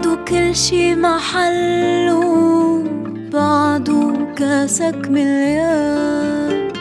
بعده كل شي محله، بعده كاسك مليان،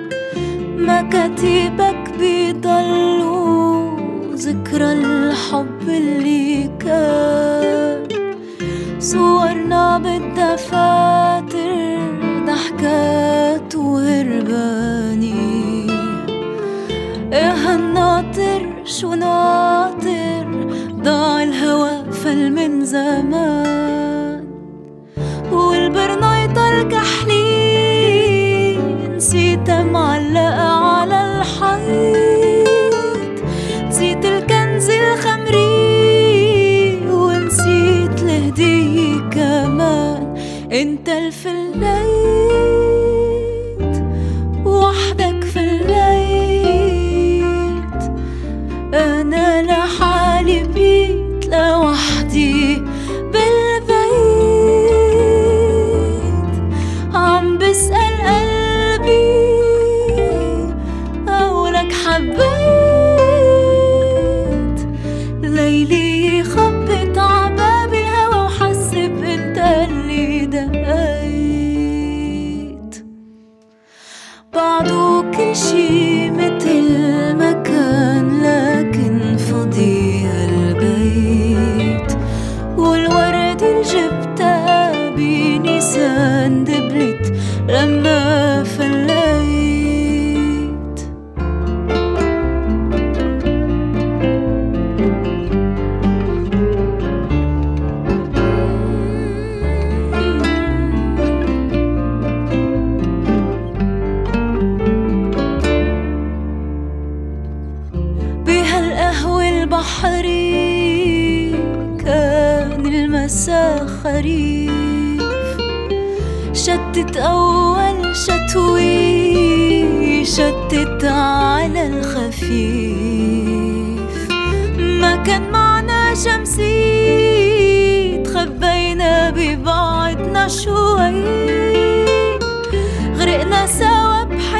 مكاتبك بيضلوا ذكرى الحب اللي كان، صورنا بالدفاتر ضحكات وهرباني. ايه هالناطر شو ناطر، ضاع الهوى فل من زمان، والبرنايطة الكحلي نسيتها معلقة على الحيط، نسيت الكنز الخمري ونسيت الهدية كمان. انت الفليت وحدك فليت، انا لحالي بيت لوحدي بالبيت، عم بسأل قلبي قولك حبيت. ليلي خبط عباب الهوى وحسب انت اللي دقيت، بعده كل شي متل ما كان لكن فضي هالبيت، والورد اللي جبتها بنيسان دبلت لما فليت. بهالقهوة البحري كان المساء خريف، شتت أول شتوي شتت على الخفيف، ما كان معنا شمسي تخبينا ببعضنا شوي، غرقنا سوا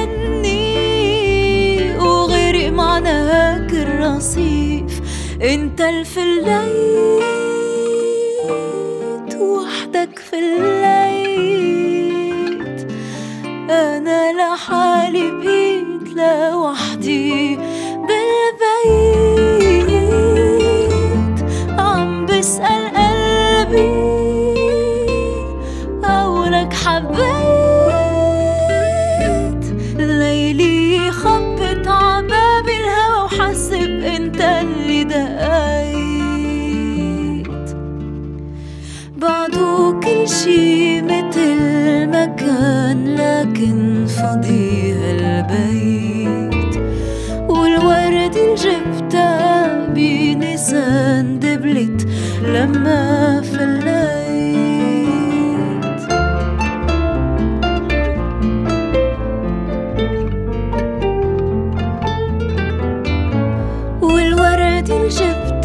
بحني وغرق معنا هاك الرصيف. انت الفليت وحدك فليت، انا لحالي بيت لوحدي بالبيت، عم بسأل قلبي قولك حبيت. ليلي خبط عباب الهوى وحسب انت اللي دقيت، بعده كل شي متل ما كان لكن فضي هالبيت، والورد اللي جبتها بنيسان دبلت لما فليت. والورد اللي جبتها